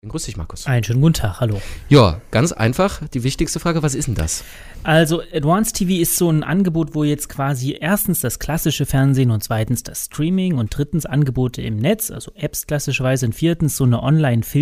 Grüß dich, Markus. Einen schönen guten Tag, hallo. Ja, ganz einfach. Die wichtigste Frage, was ist denn das? Also Advanced TV ist so ein Angebot, wo jetzt quasi erstens das klassische Fernsehen und zweitens das Streaming und drittens Angebote im Netz, also Apps klassischerweise und viertens so eine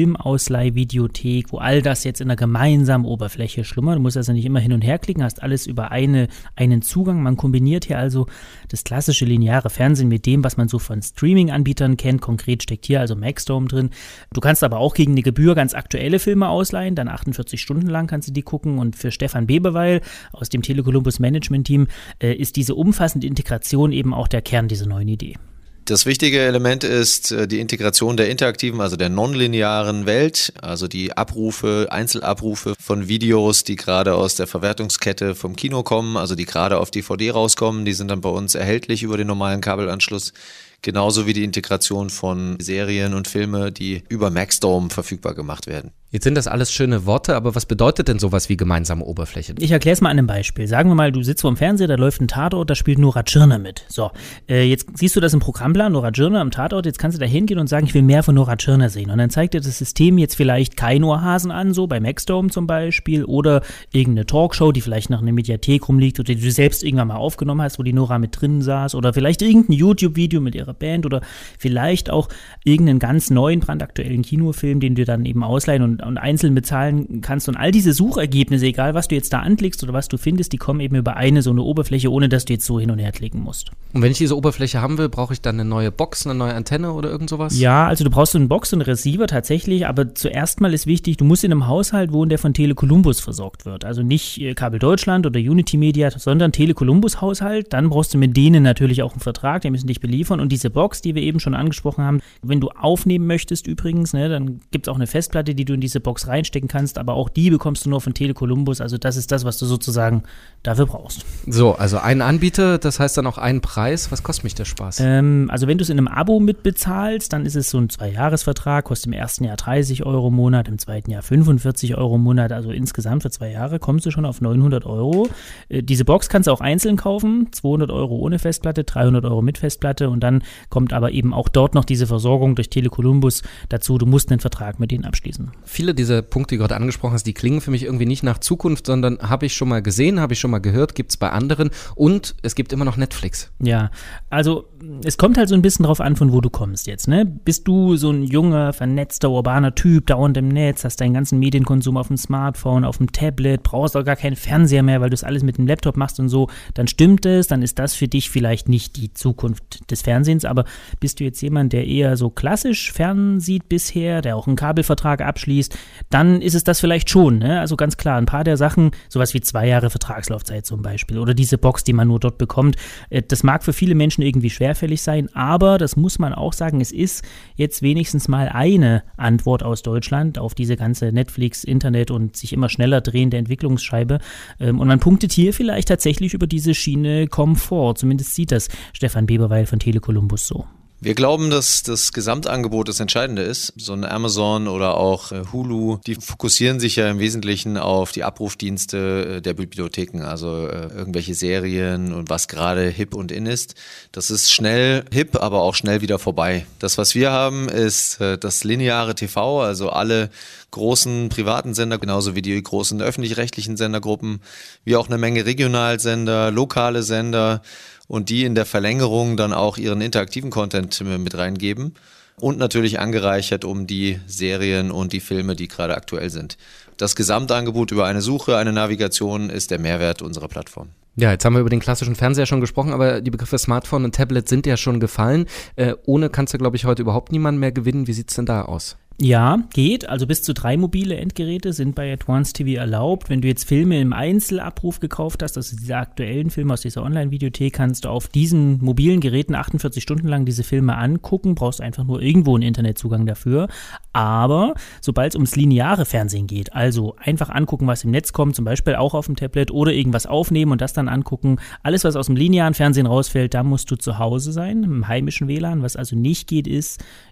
Online-Filmausleih-Videothek, wo all das jetzt in einer gemeinsamen Oberfläche schlummert. Du musst also nicht immer hin und her klicken, hast alles über einen Zugang. Man kombiniert hier also das klassische lineare Fernsehen mit dem, was man so von Streaming-Anbietern kennt. Konkret steckt hier also Maxdome drin. Du kannst aber auch gegen eine Gebühr ganz aktuelle Filme ausleihen, dann 48 Stunden lang kannst du die gucken und für Stefan Beberweil aus dem Tele Columbus Management-Team ist diese umfassende Integration eben auch der Kern dieser neuen Idee. Das wichtige Element ist die Integration der interaktiven, also der nonlinearen Welt, also die Einzelabrufe von Videos, die gerade aus der Verwertungskette vom Kino kommen, also die gerade auf DVD rauskommen, die sind dann bei uns erhältlich über den normalen Kabelanschluss. Genauso wie die Integration von Serien und Filme, die über Maxdome verfügbar gemacht werden. Jetzt sind das alles schöne Worte, aber was bedeutet denn sowas wie gemeinsame Oberfläche? Ich erkläre es mal an einem Beispiel. Sagen wir mal, du sitzt vor dem Fernseher, da läuft ein Tatort, da spielt Nora Tschirner mit. So, jetzt siehst du das im Programmplan, Nora Tschirner am Tatort, jetzt kannst du da hingehen und sagen, ich will mehr von Nora Tschirner sehen. Und dann zeigt dir das System jetzt vielleicht kein Ohrhasen an, so bei Maxdome zum Beispiel, oder irgendeine Talkshow, die vielleicht noch in der Mediathek rumliegt oder die du selbst irgendwann mal aufgenommen hast, wo die Nora mit drin saß, oder vielleicht irgendein YouTube-Video mit ihrer Band oder vielleicht auch irgendeinen ganz neuen, brandaktuellen Kinofilm, den du dann eben ausleihen und einzeln bezahlen kannst. Und all diese Suchergebnisse, egal was du jetzt da anklickst oder was du findest, die kommen eben über so eine Oberfläche, ohne dass du jetzt so hin und her klicken musst. Und wenn ich diese Oberfläche haben will, brauche ich dann eine neue Box, eine neue Antenne oder irgend sowas? Ja, also du brauchst so eine Box und einen Receiver tatsächlich, aber zuerst mal ist wichtig, du musst in einem Haushalt wohnen, der von Tele Columbus versorgt wird. Also nicht Kabel Deutschland oder Unity Media, sondern Tele Columbus Haushalt. Dann brauchst du mit denen natürlich auch einen Vertrag, die müssen dich beliefern. Und diese Box, die wir eben schon angesprochen haben, wenn du aufnehmen möchtest übrigens, ne, dann gibt es auch eine Festplatte, die du in diese Box reinstecken kannst, aber auch die bekommst du nur von Tele Columbus, also das ist das, was du sozusagen dafür brauchst. So, also ein Anbieter, das heißt dann auch einen Preis. Was kostet mich der Spaß? Also wenn du es in einem Abo mitbezahlst, dann ist es so ein 2-Jahres-Vertrag, kostet im ersten Jahr 30 Euro im Monat, im zweiten Jahr 45 Euro im Monat, also insgesamt für 2 Jahre kommst du schon auf 900 Euro. Diese Box kannst du auch einzeln kaufen, 200 Euro ohne Festplatte, 300 Euro mit Festplatte und dann kommt aber eben auch dort noch diese Versorgung durch Tele Columbus dazu, du musst einen Vertrag mit denen abschließen. Viele dieser Punkte, die du gerade angesprochen hast, die klingen für mich irgendwie nicht nach Zukunft, sondern habe ich schon mal gesehen, habe ich schon mal gehört, gibt es bei anderen und es gibt immer noch Netflix. Ja, also es kommt halt so ein bisschen drauf an, von wo du kommst jetzt, ne? Bist du so ein junger, vernetzter, urbaner Typ, dauernd im Netz, hast deinen ganzen Medienkonsum auf dem Smartphone, auf dem Tablet, brauchst auch gar keinen Fernseher mehr, weil du es alles mit dem Laptop machst und so, dann stimmt es, dann ist das für dich vielleicht nicht die Zukunft des Fernsehens, aber bist du jetzt jemand, der eher so klassisch fernsieht bisher, der auch einen Kabelvertrag abschließt, dann ist es das vielleicht schon, ne? Also ganz klar, ein paar der Sachen, sowas wie 2 Jahre Vertragslaufzeit zum Beispiel oder diese Box, die man nur dort bekommt, das mag für viele Menschen irgendwie schwerfällig sein, aber das muss man auch sagen, es ist jetzt wenigstens mal eine Antwort aus Deutschland auf diese ganze Netflix, Internet und sich immer schneller drehende Entwicklungsscheibe und man punktet hier vielleicht tatsächlich über diese Schiene Komfort, zumindest sieht das Stefan Beberweil von Tele Columbus so. Wir glauben, dass das Gesamtangebot das Entscheidende ist. So ein Amazon oder auch Hulu, die fokussieren sich ja im Wesentlichen auf die Abrufdienste der Bibliotheken, also irgendwelche Serien und was gerade hip und in ist. Das ist schnell hip, aber auch schnell wieder vorbei. Das, was wir haben, ist das lineare TV, also alle großen privaten Sender, genauso wie die großen öffentlich-rechtlichen Sendergruppen, wie auch eine Menge Regionalsender, lokale Sender, und die in der Verlängerung dann auch ihren interaktiven Content mit reingeben und natürlich angereichert um die Serien und die Filme, die gerade aktuell sind. Das Gesamtangebot über eine Suche, eine Navigation ist der Mehrwert unserer Plattform. Ja, jetzt haben wir über den klassischen Fernseher schon gesprochen, aber die Begriffe Smartphone und Tablet sind ja schon gefallen. Ohne kannst du, glaube ich, heute überhaupt niemanden mehr gewinnen. Wie sieht's denn da aus? Ja, geht. Also bis zu 3 mobile Endgeräte sind bei Advanced TV erlaubt. Wenn du jetzt Filme im Einzelabruf gekauft hast, also diese aktuellen Filme aus dieser Online-Videothek, kannst du auf diesen mobilen Geräten 48 Stunden lang diese Filme angucken, brauchst einfach nur irgendwo einen Internetzugang dafür. Aber sobald es ums lineare Fernsehen geht, also einfach angucken, was im Netz kommt, zum Beispiel auch auf dem Tablet oder irgendwas aufnehmen und das dann angucken, alles, was aus dem linearen Fernsehen rausfällt, da musst du zu Hause sein, im heimischen WLAN. Was also nicht geht, ist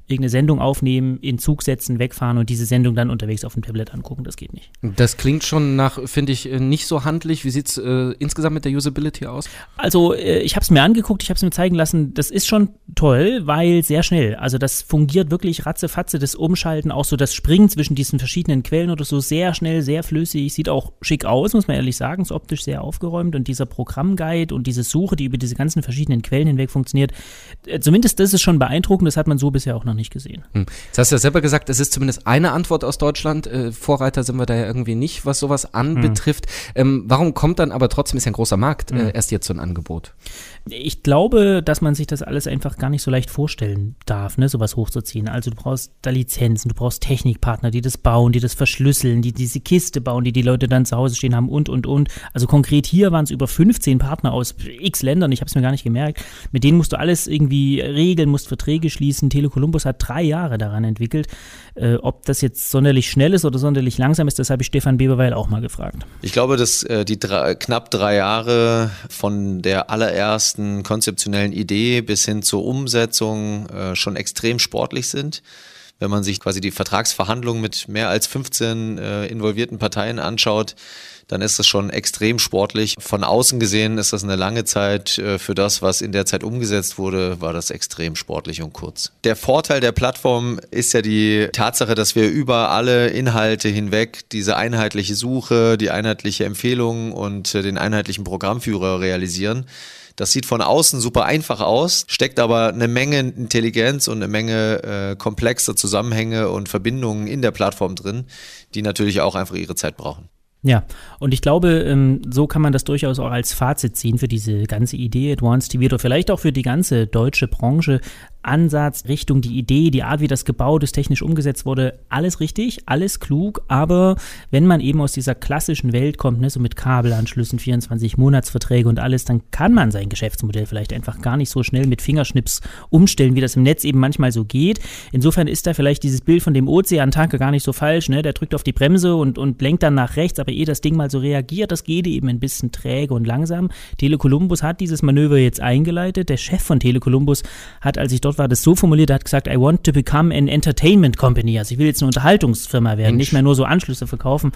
irgendeine Sendung aufnehmen, in Zug setzen, wegfahren und diese Sendung dann unterwegs auf dem Tablet angucken. Das geht nicht. Das klingt schon nach, finde ich, nicht so handlich. Wie sieht es insgesamt mit der Usability aus? Also ich habe es mir angeguckt, ich habe es mir zeigen lassen. Das ist schon toll, weil sehr schnell. Also das fungiert wirklich ratzefatze, das Umschalten, auch so das Springen zwischen diesen verschiedenen Quellen oder so sehr schnell, sehr flüssig. Sieht auch schick aus, muss man ehrlich sagen. Ist optisch sehr aufgeräumt und dieser Programmguide und diese Suche, die über diese ganzen verschiedenen Quellen hinweg funktioniert, zumindest das ist schon beeindruckend. Das hat man so bisher auch noch nicht gesehen. Jetzt hast du ja selber gesagt, es ist zumindest eine Antwort aus Deutschland. Vorreiter sind wir da ja irgendwie nicht, was sowas anbetrifft. Warum kommt dann aber trotzdem, ist ja ein großer Markt, erst jetzt so ein Angebot? Ich glaube, dass man sich das alles einfach gar nicht so leicht vorstellen darf, ne, sowas hochzuziehen. Also du brauchst da Lizenzen, du brauchst Technikpartner, die das bauen, die das verschlüsseln, die diese Kiste bauen, die Leute dann zu Hause stehen haben und. Also konkret hier waren es über 15 Partner aus x Ländern, ich habe es mir gar nicht gemerkt. Mit denen musst du alles irgendwie regeln, musst Verträge schließen. Tele Columbus hat 3 Jahre daran entwickelt. Ob das jetzt sonderlich schnell ist oder sonderlich langsam ist, das habe ich Stefan Beberweil auch mal gefragt. Ich glaube, dass die knapp 3 Jahre von der allerersten konzeptionellen Idee bis hin zur Umsetzung schon extrem sportlich sind. Wenn man sich quasi die Vertragsverhandlungen mit mehr als 15 involvierten Parteien anschaut, dann ist das schon extrem sportlich. Von außen gesehen ist das eine lange Zeit. Für das, was in der Zeit umgesetzt wurde, war das extrem sportlich und kurz. Der Vorteil der Plattform ist ja die Tatsache, dass wir über alle Inhalte hinweg diese einheitliche Suche, die einheitliche Empfehlung und den einheitlichen Programmführer realisieren. Das sieht von außen super einfach aus, steckt aber eine Menge Intelligenz und eine Menge komplexer Zusammenhänge und Verbindungen in der Plattform drin, die natürlich auch einfach ihre Zeit brauchen. Ja, und ich glaube, so kann man das durchaus auch als Fazit ziehen für diese ganze Idee Advanced TV oder vielleicht auch für die ganze deutsche Branche. Ansatz, Richtung, die Idee, die Art, wie das gebaut ist, technisch umgesetzt wurde, alles richtig, alles klug, aber wenn man eben aus dieser klassischen Welt kommt, ne, so mit Kabelanschlüssen, 24-Monatsverträge und alles, dann kann man sein Geschäftsmodell vielleicht einfach gar nicht so schnell mit Fingerschnips umstellen, wie das im Netz eben manchmal so geht. Insofern ist da vielleicht dieses Bild von dem Ozeantanker gar nicht so falsch, ne? Der drückt auf die Bremse und lenkt dann nach rechts, aber ehe das Ding mal so reagiert, das geht eben ein bisschen träge und langsam. Tele Columbus hat dieses Manöver jetzt eingeleitet. Der Chef von Tele Columbus hat, als ich dort war, das so formuliert, er hat gesagt, I want to become an entertainment company. Also ich will jetzt eine Unterhaltungsfirma werden, nicht mehr nur so Anschlüsse verkaufen.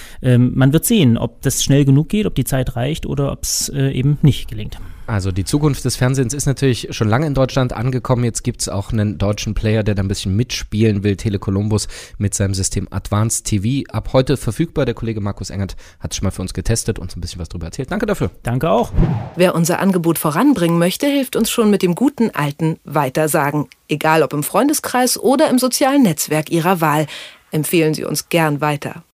Man wird sehen, ob das schnell genug geht, ob die Zeit reicht oder ob es eben nicht gelingt. Also die Zukunft des Fernsehens ist natürlich schon lange in Deutschland angekommen. Jetzt gibt es auch einen deutschen Player, der da ein bisschen mitspielen will. Tele Columbus mit seinem System Advanced TV. Ab heute verfügbar. Der Kollege Markus Engert hat es schon mal für uns getestet und uns ein bisschen was darüber erzählt. Danke dafür. Danke auch. Wer unser Angebot voranbringen möchte, hilft uns schon mit dem guten alten Weitersagen. Egal ob im Freundeskreis oder im sozialen Netzwerk Ihrer Wahl. Empfehlen Sie uns gern weiter.